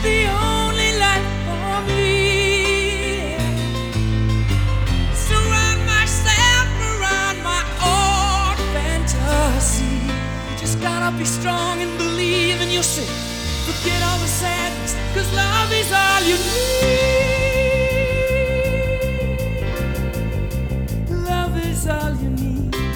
the only life for me. Surround myself around my own fantasy. You just gotta be strong and believe in yourself. Forget all the sadness, 'cause love is all you need. Love is all you need.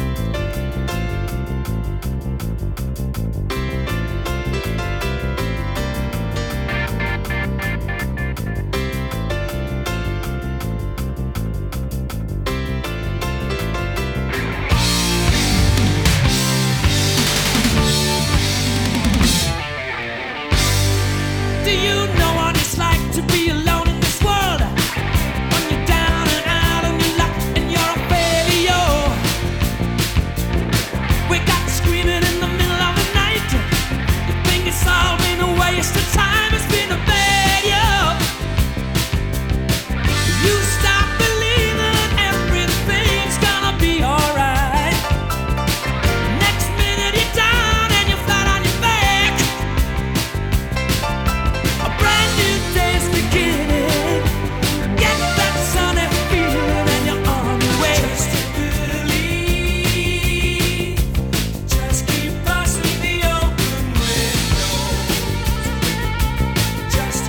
Do you know what it's like to be alone in this world? When you're down and out on your luck and you're a failure. Wake up screaming in the middle of the night. You think it's all been a waste of time, it's been a failure. You stop believing everything's gonna be alright. Next minute you're down and you're flat on your back. A brand new day's beginning. Get that sunny feeling and you're on your way. Just believe. Just keep busting the open windows. Just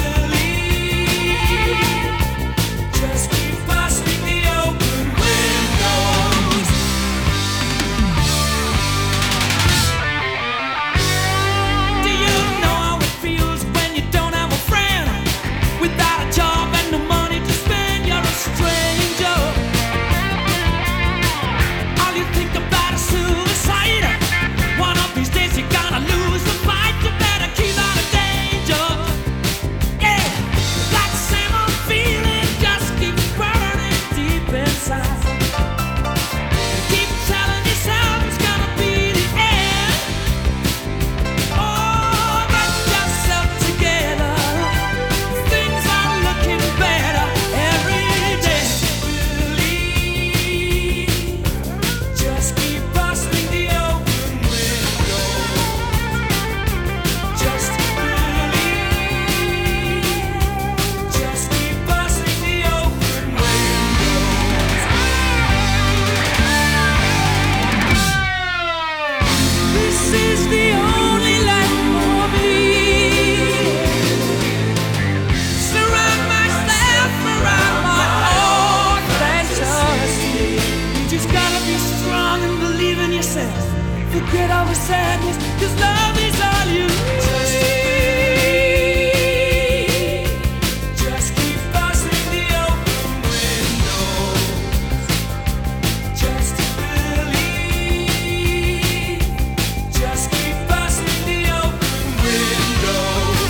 believe. Just keep busting the open windows. Do you know how it feels when you don't have a friend? Without a job and no money to spend, you're a stranger. All you think about is suicide. One of these days you're gonna lose the fight. You better keep out of danger. Yeah, that same old feeling just keeps burning deep inside. Keep telling yourself it's gonna be the end. Oh, get yourself together. Things are looking better every day. Believe. Just keep busting the open windows. Just believe. Just keep busting the open windows. This is the only life for me. Surround myself around my own fantasy. You just gotta be strong and believe in yourself. Forget all the sadness, 'cause love is all you need. Just keep busting the open windows. Just believe. Just keep busting the open windows.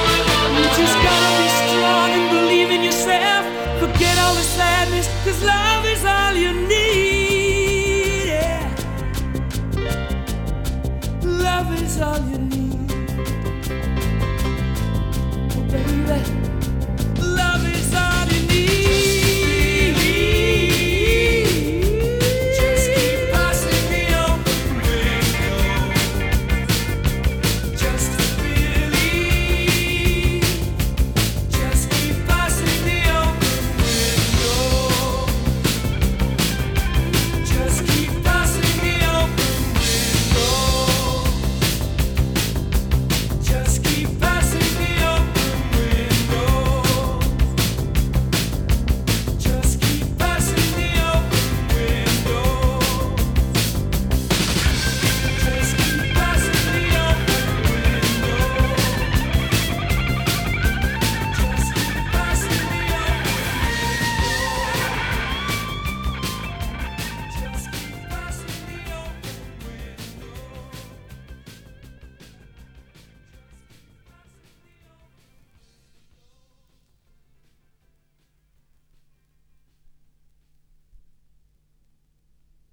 You just gotta be strong and believe in yourself. Forget all the sadness, 'cause love